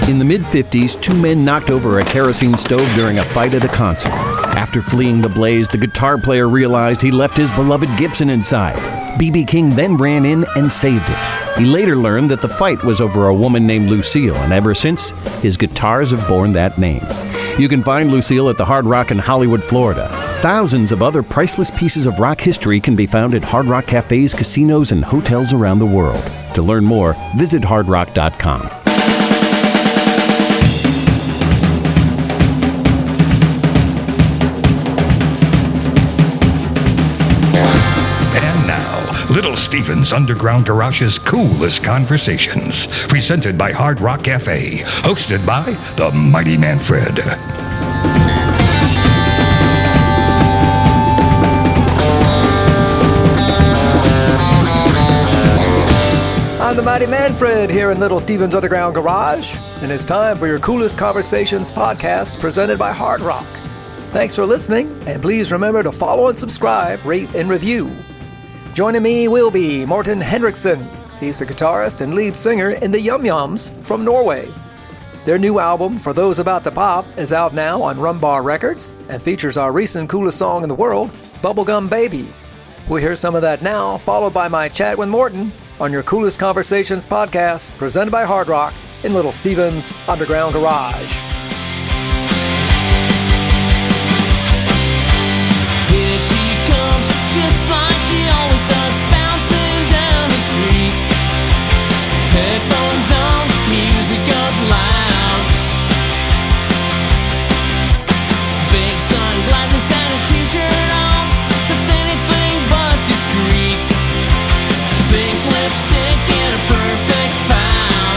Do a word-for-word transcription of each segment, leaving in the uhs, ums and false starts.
In the mid-fifties, two men knocked over a kerosene stove during a fight at a concert. After fleeing the blaze, the guitar player realized he left his beloved Gibson inside. B B King then ran in and saved it. He later learned that the fight was over a woman named Lucille, and ever since, his guitars have borne that name. You can find Lucille at the Hard Rock in Hollywood, Florida. Thousands of other priceless pieces of rock history can be found at Hard Rock cafes, casinos, and hotels around the world. To learn more, visit hard rock dot com. Little Steven's Underground Garage's Coolest Conversations, presented by Hard Rock Cafe, hosted by the Mighty Manfred. I'm the Mighty Manfred here in Little Steven's Underground Garage, and it's time for your Coolest Conversations podcast presented by Hard Rock. Thanks for listening, and please remember to follow and subscribe, rate, and review. Joining me will be Morten Henriksen. He's the guitarist and lead singer in the Yum Yums from Norway. Their new album, For Those About to Pop, is out now on Rumbar Records and features our recent coolest song in the world, Bubblegum Baby. We'll hear some of that now, followed by my chat with Morten on your Coolest Conversations podcast, presented by Hard Rock in Little Steven's Underground Garage. Here she comes, just like she always does, bouncing down the street. Headphones on, music up loud. Big sunglasses and a t-shirt on, that's anything but discreet. Pink lipstick and a perfect pound.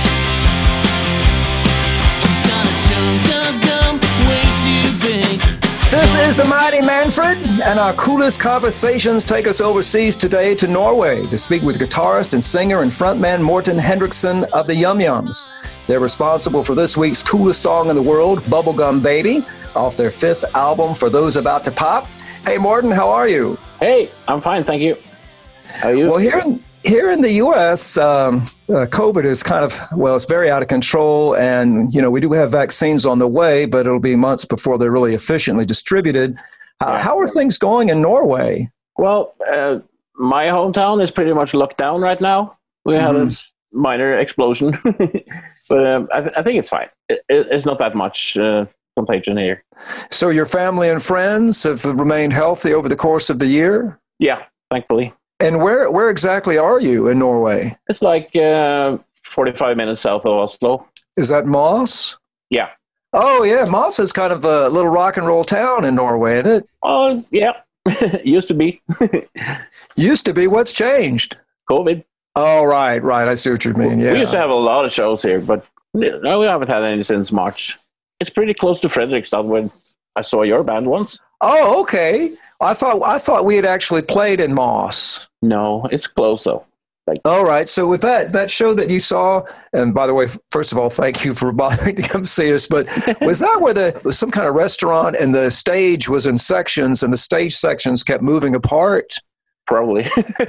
She's got a chunk of gum way too big. This is the Mighty Manfred, and our Coolest Conversations take us overseas today to Norway to speak with guitarist and singer and frontman Morten Henriksen of the Yum Yums. They're responsible for this week's coolest song in the world, Bubblegum Baby, off their fifth album, For Those About to Pop. Hey, Morten, how are you? Hey, I'm fine, thank you. How are you? Well, here in, here in the U S, um, uh, COVID is kind of, well, it's very out of control. And, you know, we do have vaccines on the way, but it'll be months before they're really efficiently distributed. Uh, Yeah. How are things going in Norway? Well, uh, my hometown is pretty much locked down right now. We had Mhm. a minor explosion, but um, I, th- I think it's fine. It, it, it's not that much uh, contagion here. So your family and friends have remained healthy over the course of the year? Yeah, thankfully. And where where exactly are you in Norway? It's like uh, forty-five minutes south of Oslo. Is that Moss? Yeah. Oh, yeah. Moss is kind of a little rock and roll town in Norway, isn't it? Oh, yeah. Used to be. Used to be. What's changed? COVID. Oh, right, right. I see what you mean. Yeah. We used to have a lot of shows here, but no, we haven't had any since March. It's pretty close to Fredrikstad when I saw your band once. Oh, okay. I thought I thought we had actually played in Moss. No, it's close though. Like, All right. So with that that show that you saw, and by the way, first of all, thank you for bothering to come see us. But was that where the was some kind of restaurant and the stage was in sections and the stage sections kept moving apart? probably.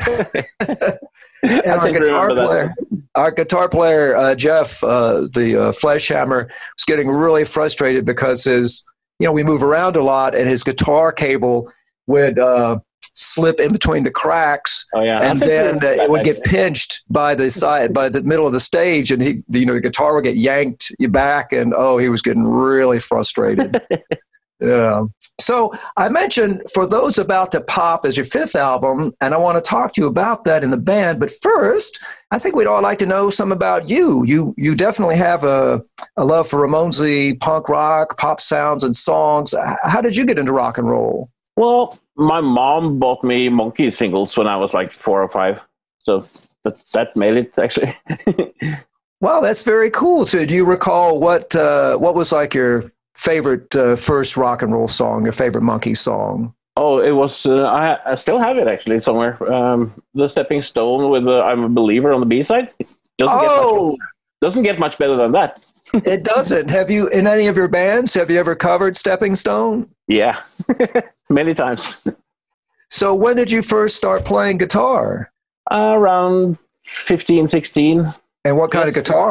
And I our seem to guitar remember that. player, our guitar player uh, Jeff, uh, the uh, Fleshhammer, was getting really frustrated because his, you know, we move around a lot, and his guitar cable would uh, slip in between the cracks, Oh yeah, I and think then we- uh, it would get actually. pinched by the side, by the middle of the stage, and he, you know, the guitar would get yanked back, and oh, he was getting really frustrated. Yeah. So I mentioned For Those About to Pop is your fifth album, and I want to talk to you about that in the band. But first, I think we'd all like to know some about you. You you definitely have a, a love for Ramonesy, punk rock, pop sounds, and songs. H- How did you get into rock and roll? Well, my mom bought me Monkey singles when I was like four or five, so that that made it actually. Wow, that's very cool. So do you recall what uh, what was like your favorite uh, first rock and roll song, your favorite Monkey song? Oh, it was. Uh, I I still have it actually somewhere. Um, the Stepping Stone with the I'm a Believer on the B side. Doesn't get Oh, much, doesn't get much better than that. it doesn't. Have you, in any of your bands, have you ever covered Stepping Stone? Yeah, many times. So when did you first start playing guitar? Uh, around fifteen, sixteen. And what kind of guitar?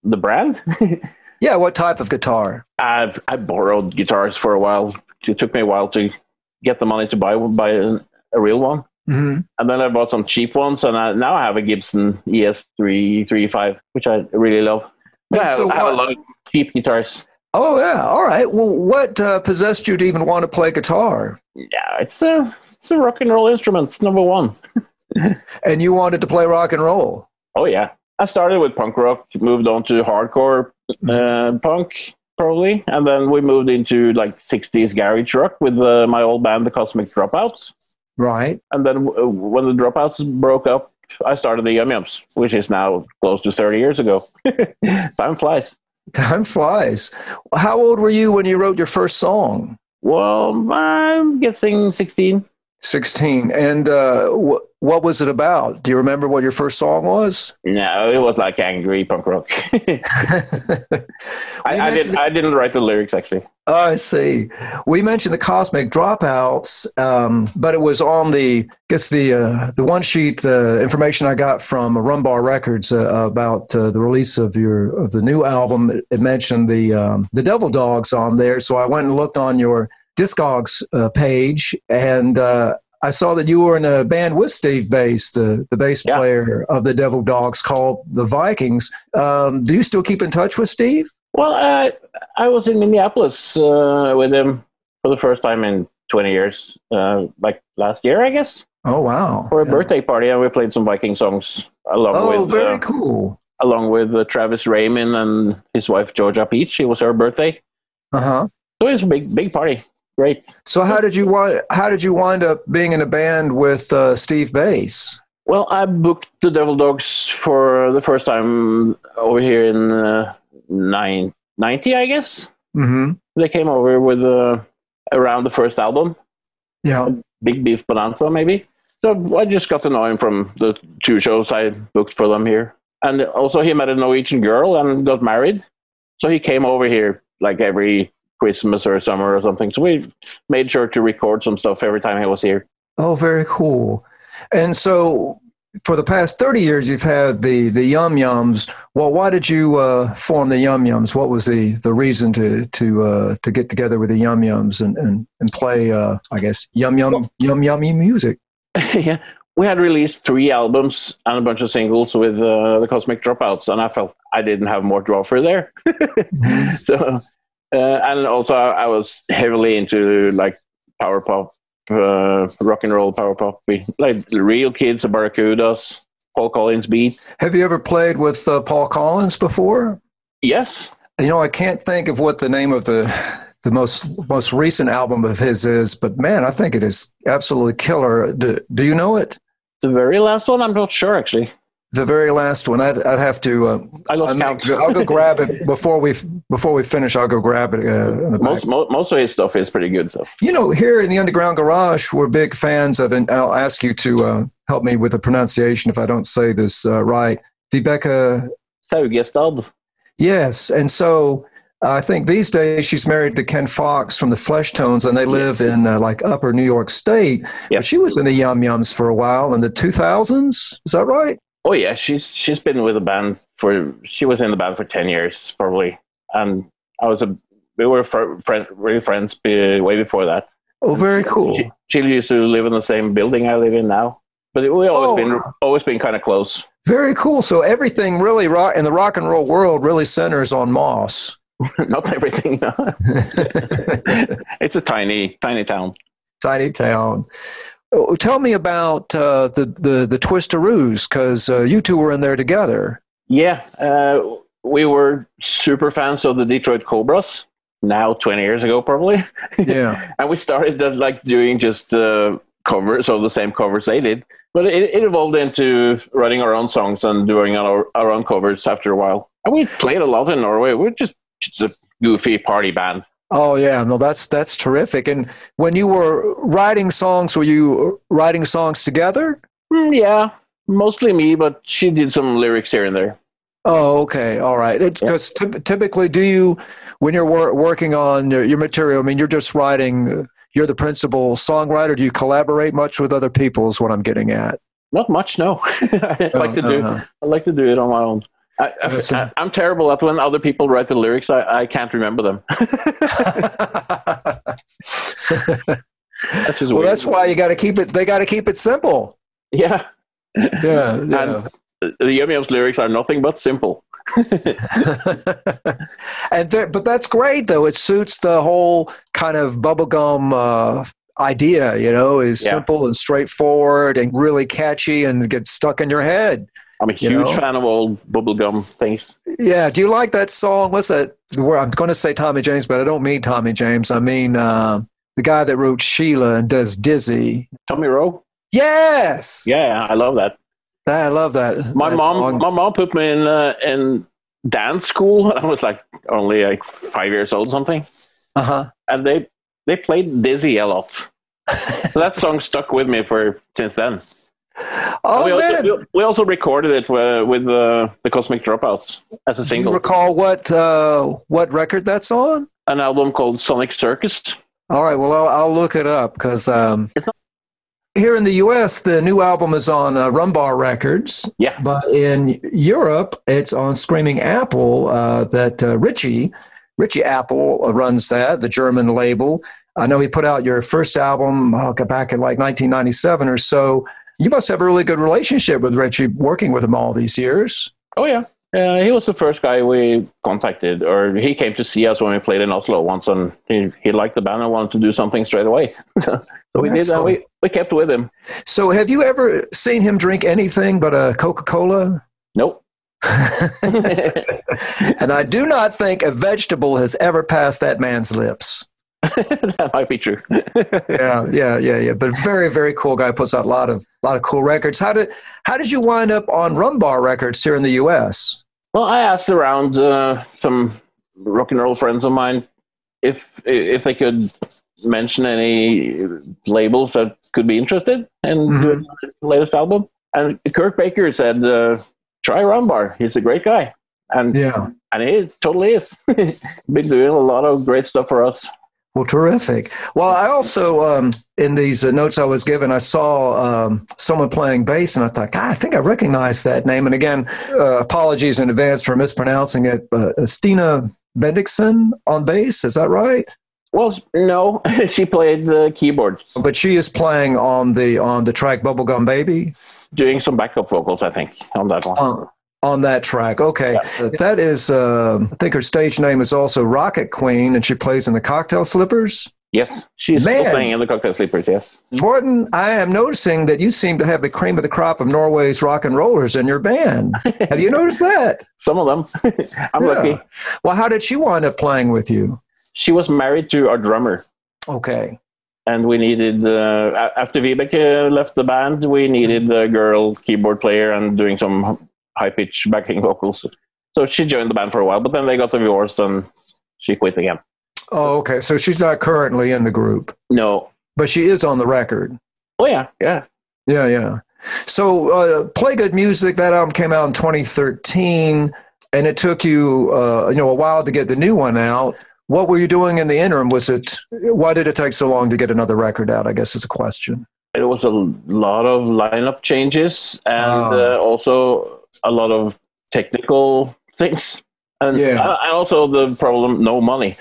the brand. Yeah, what type of guitar? I've I borrowed guitars for a while. It took me a while to get the money to buy buy a, a real one. Mm-hmm. And then I bought some cheap ones, and I, now I have a Gibson E S three thirty-five, which I really love. But I have, so I have what- a lot of cheap guitars. Oh, yeah. All right. Well, what uh, possessed you to even want to play guitar? Yeah, it's a it's a rock and roll instrument, number one. And you wanted to play rock and roll? Oh yeah, I started with punk rock, moved on to hardcore uh, punk probably, and then we moved into like sixties garage rock with uh, my old band, the Cosmic Dropouts. Right. And then w- when the Dropouts broke up, I started the Yum Yums, which is now close to thirty years ago. Time flies. Time flies. How old were you when you wrote your first song? Well, I'm guessing sixteen. sixteen. And uh, wh- what was it about? Do you remember what your first song was? No, it was like angry punk rock. I, I mentioned didn't. I didn't write the lyrics actually. Oh, I see. We mentioned the Cosmic Dropouts, um, but it was on the, I guess the uh, the one sheet, the information I got from Rumbar Records uh, about uh, the release of your of the new album. It, it mentioned the um, the Devil Dogs on there, so I went and looked on your Discogs uh, page, and uh, I saw that you were in a band with Steve Bass, the the bass Yeah. player of the Devil Dogs, called the Vikings. Um, do you still keep in touch with Steve? Well, I I was in Minneapolis uh, with him for the first time in twenty years, uh, like last year, I guess, Oh wow! for a Yeah. birthday party, and we played some Viking songs along Oh, with very uh, cool. along with uh, Travis Raymond and his wife Georgia Peach. It was her birthday, Uh huh. so it was a big big party. Great. So how did you wi- how did you wind up being in a band with uh, Steve Bass? Well, I booked the Devil Dogs for the first time over here in uh, nine ninety, I guess. Mm-hmm. They came over with uh, around the first album. Yeah. Big Beef Bonanza, maybe. So I just got to know him from the two shows I booked for them here. And also he met a Norwegian girl and got married. So he came over here like every Christmas or summer or something. So we made sure to record some stuff every time he was here. Oh, very cool. And so for the past thirty years, you've had the, the Yum Yums. Well, why did you uh, form the Yum Yums? What was the, the reason to to uh, to get together with the Yum Yums and, and, and play, uh, I guess, Yum Yum, Yum Yummy music? Yeah. We had released three albums and a bunch of singles with uh, the Cosmic Dropouts, and I felt I didn't have more to offer there. Mm-hmm. So, uh, and also I was heavily into like power pop, uh, rock and roll power pop, We- like Real Kids, the Barracudas, Paul Collins beat. Have you ever played with uh, Paul Collins before? Yes, You know, I can't think of what the name of the the most most recent album of his is, but man, I think it is absolutely killer. Do, do you know it? the very last one, I'm not sure actually. The very last one. I'd, I'd have to. Uh, I lost I mean, count. I'll go grab it before we before we finish. I'll go grab it. Uh, in the back. most, most most of his stuff is pretty good. So You know, here in the Underground Garage, we're big fans of, and I'll ask you to uh, help me with the pronunciation if I don't say this uh, right. Vibeke, Saugestad. yes. And so uh, I think these days she's married to Ken Fox from the Fleshtones, and they live in uh, like upper New York State. Yeah. But she was in the Yum Yums for a while in the two thousands. Is that right? Oh yeah, she's she's been with the band for she was in the band for ten years probably, and I was a we were fr- friend, really friends be, way before that. Oh, very cool. She, she used to live in the same building I live in now, but we always Oh. been always been kind of close. Very cool. So everything really rock in the rock and roll world really centers on Moss. Not everything. No. It's a tiny tiny town. Tiny town. Oh, tell me about uh, the, the, the Twisteroos, because uh, you two were in there together. Yeah, uh, we were super fans of the Detroit Cobras. Now twenty years ago probably. Yeah. And we started uh, like doing just uh, covers of the same covers they did. But it, it evolved into writing our own songs and doing our, our own covers after a while. And we played a lot in Norway. We're just, just a goofy party band. Oh, yeah. No, that's that's terrific. And when you were writing songs, were you writing songs together? Mm, yeah, mostly me, but she did some lyrics here and there. Oh, okay. All right. Because typ- typically, do you, when you're wor- working on your, your material, I mean, you're just writing, uh, you're the principal songwriter. Do you collaborate much with other people is what I'm getting at. Not much, no. I like to Uh, do uh. I like to do it on my own. I, I, I'm terrible at when other people write the lyrics. I, I can't remember them. That's just well, weird. that's why you got to keep it. They got to keep it simple. Yeah. Yeah. yeah. And the Yum Yums lyrics are nothing but simple. and there, but that's great though. It suits the whole kind of bubblegum uh, idea. You know, is Yeah. simple and straightforward and really catchy and gets stuck in your head. I'm a huge You know? fan of old bubblegum things. Yeah. Do you like that song? What's that? Where I'm going to say Tommy James, but I don't mean Tommy James. I mean uh, the guy that wrote Sheila and does Dizzy. Tommy Rowe? Yes. Yeah, I love that. I love that. My that mom, song. my mom put me in uh, in dance school. I was like only like five years old, or something, Uh-huh. and they they played Dizzy a lot. So that song stuck with me for since then. Oh, we, man. also, we, we also recorded it uh, with uh, the Cosmic Dropouts as a Do single. you recall what uh, what record that's on? An album called Sonic Circus. All right, well, I'll, I'll look it up because um, It's not- here in the U S, the new album is on uh, Rumbar Records. Yeah. But in Europe, it's on Screaming Apple uh, that uh, Richie, Richie Apple runs that, the German label. I know he put out your first album oh, back in like nineteen ninety-seven or so. You must have a really good relationship with Richie, working with him all these years. Oh yeah, uh, he was the first guy we contacted, or he came to see us when we played in Oslo once, and he, he liked the band and wanted to do something straight away. So we did that. We we kept with him. So have you ever seen him drink anything but a Coca-Cola? Nope. And I do not think a vegetable has ever passed that man's lips. That might be true. Yeah, yeah, yeah, yeah. But very, very cool guy. Puts out a lot of lot of cool records. How did how did you wind up on Rumbar Records here in the U S? Well, I asked around uh, some rock and roll friends of mine if if they could mention any labels that could be interested in Mhm. doing the latest album. And Kurt Baker said, uh, try Rumbar. He's a great guy. And Yeah. and he is, totally is. Been doing a lot of great stuff for us. Well, terrific. Well, I also, um, in these uh, notes I was given, I saw um, someone playing bass, and I thought, God, I think I recognize that name. And again, uh, apologies in advance for mispronouncing it. Uh, Stina Bendixson on bass, is that right? Well, no, she played the keyboard, But she is playing on the on the track Bubblegum Baby. doing some backup vocals, I think, on that one. Uh, on that track. Okay. Yeah. Uh, that is, uh, I think her stage name is also Rocket Queen, and she plays in the Cocktail Slippers. Yes, she's Man. still playing in the Cocktail Sleepers, yes. Jordan, I am noticing that you seem to have the cream of the crop of Norway's rock and rollers in your band. Have you noticed that? Some of them. I'm Yeah. lucky. Well, how did she wind up playing with you? She was married to our drummer, Okay. and we needed, uh, a- after Vibeke left the band, we needed a girl keyboard player and doing some high-pitch backing vocals. So she joined the band for a while, but then they got divorced and she quit again. Oh, okay. So she's not currently in the group, No. but she is on the record. Oh, yeah, yeah. Yeah, yeah. So, uh, Play Good Music, that album came out in twenty thirteen, and it took you, uh, you know, a while to get the new one out. What were you doing in the interim? Was it, why did it take so long to get another record out, I guess is a question. It was a lot of lineup changes and Oh. uh, also a lot of technical things. And Yeah. uh, and also the problem, no money.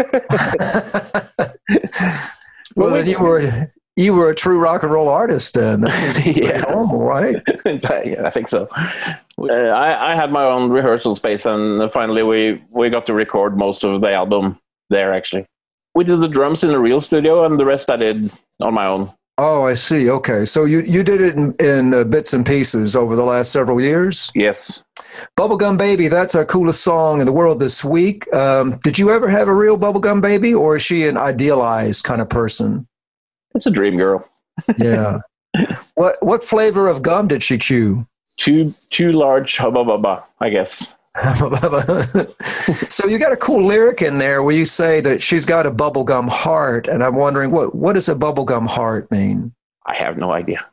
Well, then you were, you were a true rock and roll artist then. That seems pretty Yeah. normal, right? Yeah, I think so. Uh, I, I had my own rehearsal space, and finally we, we got to record most of the album there, actually. We did the drums in a real studio, and the rest I did on my own. Oh, I see. Okay. So you, you did it in, in uh, bits and pieces over the last several years? Yes. Bubblegum Baby, that's our coolest song in the world this week. Um, did you ever have a real Bubblegum Baby, or is she an idealized kind of person? It's a dream girl. Yeah. What what flavor of gum did she chew? Too, too large hubba bubba, I guess. So you got a cool lyric in there where you say that she's got a bubblegum heart, and I'm wondering, what, what does a bubblegum heart mean? I have no idea.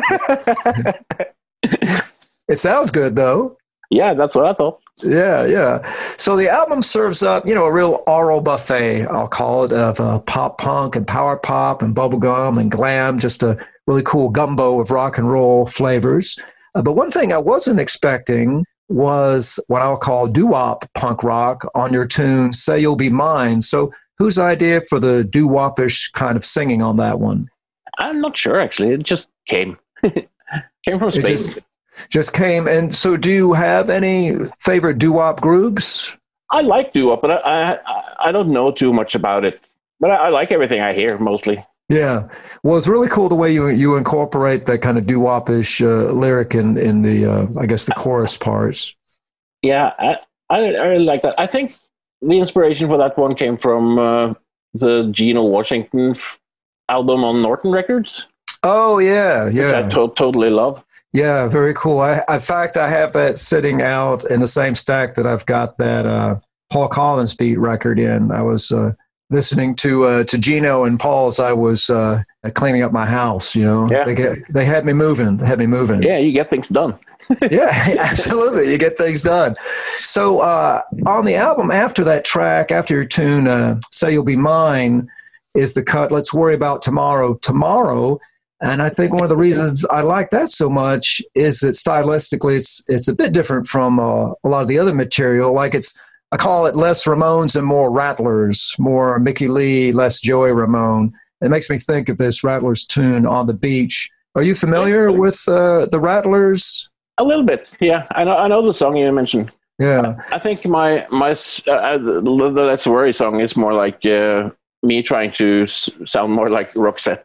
It sounds good, though. Yeah, that's what I thought. Yeah, yeah. So the album serves up, you know, a real oral buffet, I'll call it, of uh, pop punk and power pop and bubblegum and glam, just a really cool gumbo of rock and roll flavors. Uh, but one thing I wasn't expecting was what I'll call doo-wop punk rock on your tune, Say You'll Be Mine. So whose idea for the doo-wop-ish kind of singing on that one? I'm not sure, actually. It just came. Came from It space. just, just came. And so do you have any favorite doo-wop groups? I like doo-wop, but I, I I don't know too much about it. But I, I like everything I hear, mostly. Yeah. Well, it's really cool the way you you incorporate that kind of doo-wop-ish uh, lyric in, in the, uh, I guess, the chorus parts. Yeah, I, I, I really like that. I think the inspiration for that one came from uh, the Geno Washington album on Norton Records. Oh, yeah, Which yeah. I to- totally love. Yeah, very cool. I, in fact, I have that sitting out in the same stack that I've got that uh, Paul Collins beat record in. I was uh, listening to uh, to Gino and Paul's. I was uh, cleaning up my house. You know, Yeah. they get they had me moving. They had me moving. Yeah, you get things done. Yeah, absolutely. You get things done. So uh, on the album, after that track, after your tune, uh, "Say You'll Be Mine," is the cut. Let's worry about tomorrow. Tomorrow. And I think one of the reasons I like that so much is that stylistically it's it's a bit different from uh, a lot of the other material. Like it's, I call it less Ramones and more Rattlers, more Mickey Lee, less Joey Ramone. It makes me think of this Rattlers tune, On the Beach. Are you familiar with uh, the Rattlers? A little bit, yeah. I know I know the song you mentioned. Yeah. I think my, my uh, the the Let's Worry song is more like uh, me trying to s- sound more like Roxette.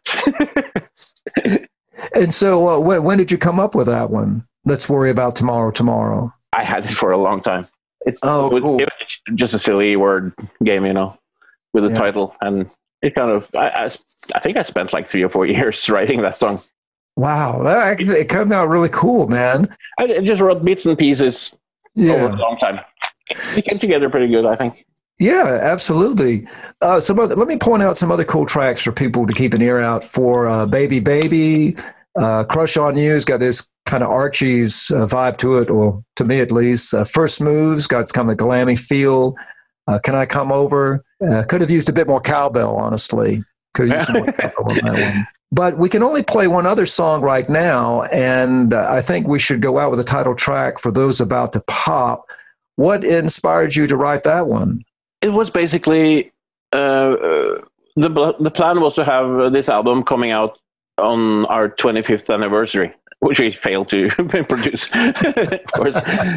And so uh, when, when did you come up with that one? Let's worry about tomorrow, tomorrow. I had it for a long time. It, Oh, it, was, cool. it was just a silly word game, you know, with a Yeah. title. And it kind of, I, I, I think I spent like three or four years writing that song. Wow, that actually, it came out really cool, man. I, I just wrote bits and pieces over a Yeah. long time. It came together pretty good, I think. Yeah, absolutely. Uh, some other, let me point out some other cool tracks for people to keep an ear out for. Uh, Baby Baby, uh, Crush on You's got this kind of Archie's uh, vibe to it, or to me at least. Uh, First Moves got kind of a glammy feel. Uh, Can I Come Over? Uh, could have used a bit more cowbell, honestly. Could have used some more cowbell on that one. But we can only play one other song right now, and uh, I think we should go out with a title track for those about to pop. What inspired you to write that one? It was basically uh, uh, the the plan was to have uh, this album coming out on our twenty-fifth anniversary, which we failed to produce, of course.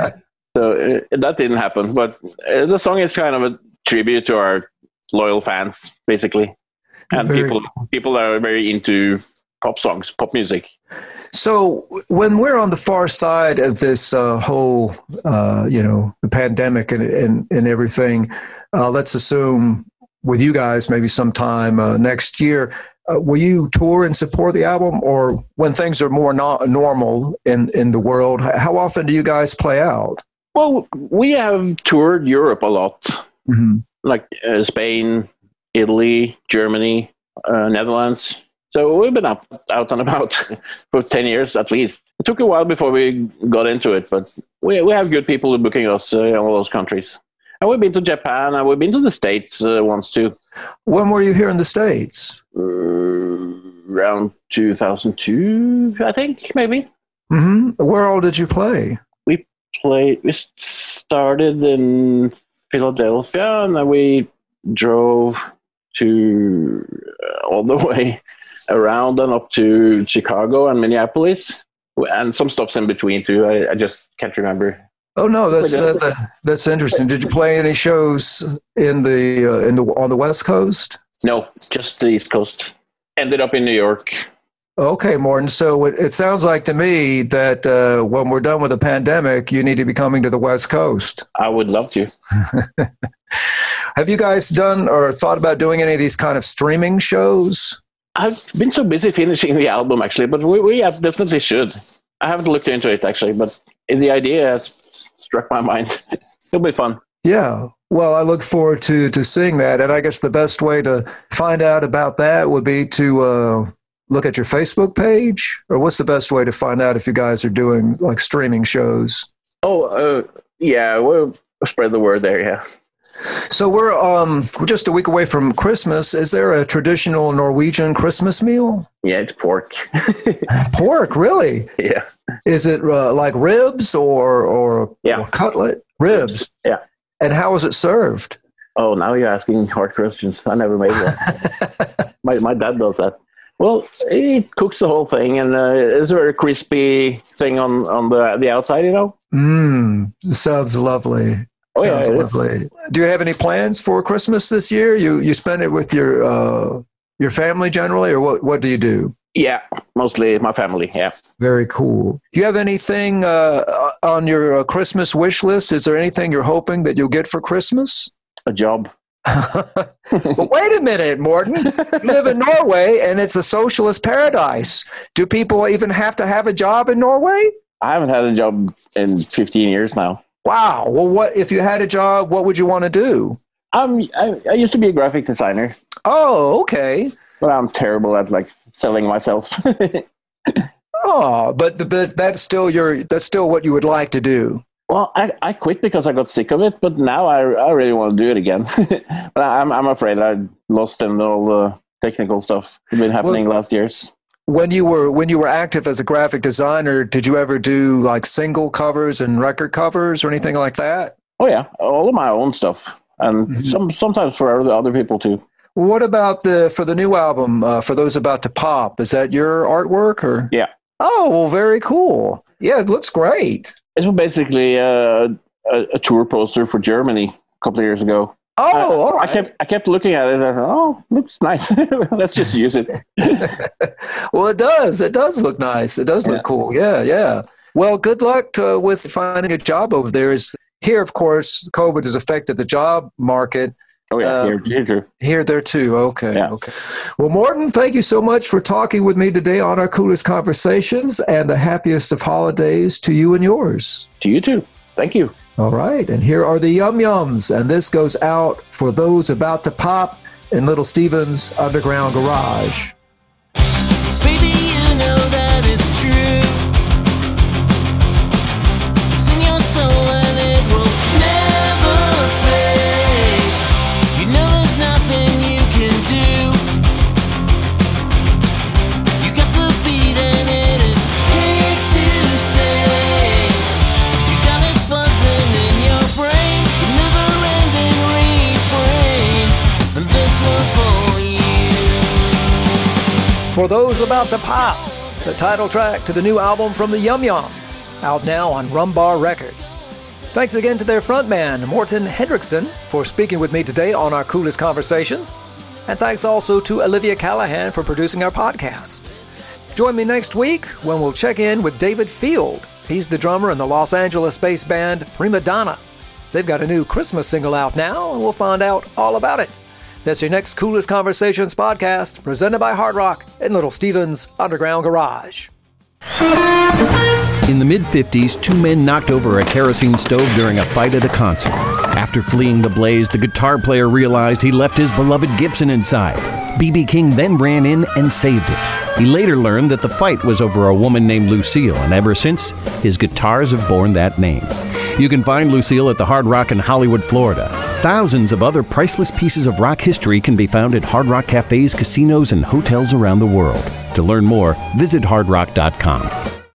So uh, that didn't happen. But uh, the song is kind of a tribute to our loyal fans, basically, and Very people people that are very into pop songs, pop music. So when we're on the far side of this uh, whole, uh, you know, the pandemic and and, and everything, uh, let's assume with you guys maybe sometime uh, next year, uh, will you tour and support the album, or when things are more no- normal in in the world, how often do you guys play out? Well, we have toured Europe a lot, Mm-hmm. like uh, Spain, Italy, Germany, uh, Netherlands. So we've been up, out and about for ten years at least. It took a while before we got into it, but we we have good people booking us uh, in all those countries. And we've been to Japan, and we've been to the States uh, once too, When were you here in the States? uh, around two thousand two, I think, maybe. Mm-hmm. Where all did you play? We played. We started in Philadelphia, and then we drove to uh, all the way around and up to Chicago and Minneapolis, and some stops in between too. I, I just can't remember. Oh no, that's Wait, that, that, that's interesting. Did you play any shows in the uh, in the on the West Coast? No, just the East Coast. Ended up in New York. Okay, Morton. So it, it sounds like to me that uh, when we're done with the pandemic, you need to be coming to the West Coast. I would love to. Have you guys done or thought about doing any of these kind of streaming shows? I've been so busy finishing the album actually, but we, we have definitely should. I haven't looked into it actually, but the idea has struck my mind. It'll be fun. Yeah. Well, I look forward to to seeing that, and I guess the best way to find out about that would be to uh, look at your Facebook page, or what's the best way to find out if you guys are doing like streaming shows? Oh, uh, yeah, we'll spread the word there, yeah. So we're um we're just a week away from Christmas. Is there a traditional Norwegian Christmas meal? Yeah, it's pork. Pork, really? Yeah. Is it uh, like ribs or or, Yeah. or cutlet? Ribs. Yeah. And how is it served? Oh, now you're asking hard questions. I never made one. my my dad does that. Well, he cooks the whole thing, and uh, it's a very crispy thing on, on the the outside, you know? Mmm, sounds lovely. Oh, yeah, Sounds it is. lovely. Do you have any plans for Christmas this year? You you spend it with your uh, your family generally, or what, what do you do? Yeah, mostly my family, yeah. Very cool. Do you have anything uh, on your uh, Christmas wish list? Is there anything you're hoping that you'll get for Christmas? A job. But wait a minute, Morten. You live in Norway, and it's a socialist paradise. Do people even have to have a job in Norway? I haven't had a job in fifteen years now. Wow. Well, what if you had a job? What would you want to do? Um, I, I used to be a graphic designer, Oh, okay. but I'm terrible at like selling myself. Oh, but but that's still your that's still what you would like to do. Well, I, I quit because I got sick of it, but now I, I really want to do it again. But I'm I'm afraid I lost in all the technical stuff that's been happening Well, last years. When you were when you were active as a graphic designer, did you ever do like single covers and record covers or anything like that? Oh yeah, all of my own stuff, and Mhm. some sometimes for other other people too. What about the for the new album? Uh, for those about to pop, is that your artwork or? Yeah. Oh, well, very cool. Yeah, it looks great. It was basically a, a, a tour poster for Germany a couple of years ago. Oh, I, all right. I kept I kept looking at it and I thought, oh, looks nice. Let's just use it. Well, it does. It does look nice. It does look Yeah. cool. Yeah, yeah. Well, good luck to, with finding a job over there. Is here, of course, COVID has affected the job market. Oh yeah, Um, here, here, here. Here, there too. Okay. Yeah. Okay. Well, Morten, thank you so much for talking with me today on our Coolest Conversations, and the happiest of holidays to you and yours. To you too. Thank you. All right. And here are the Yum Yums, and this goes out for those about to pop in Little Steven's Underground Garage. Baby, you know that it's true. It's in your soul and it will never fade. You know there's nothing you can do. You got the beat and it is here to stay. You got it buzzing in your brain, the never-ending refrain. And this one's for you. For those about to pop, the title track to the new album from the Yum Yums, out now on Rumbar Records. Thanks again to their frontman, Morten Hendrickson, for speaking with me today on our Coolest Conversations. And thanks also to Olivia Callahan for producing our podcast. Join me next week when we'll check in with David Field. He's the drummer in the Los Angeles-based band Prima Donna. They've got a new Christmas single out now, and we'll find out all about it. That's your next Coolest Conversations podcast, presented by Hard Rock in Little Steven's Underground Garage. In the mid-fifties, two men knocked over a kerosene stove during a fight at a concert. After fleeing the blaze, the guitar player realized he left his beloved Gibson inside. B B King then ran in and saved it. He later learned that the fight was over a woman named Lucille, and ever since, his guitars have borne that name. You can find Lucille at the Hard Rock in Hollywood, Florida. Thousands of other priceless pieces of rock history can be found at Hard Rock cafes, casinos, and hotels around the world. To learn more, visit hard rock dot com.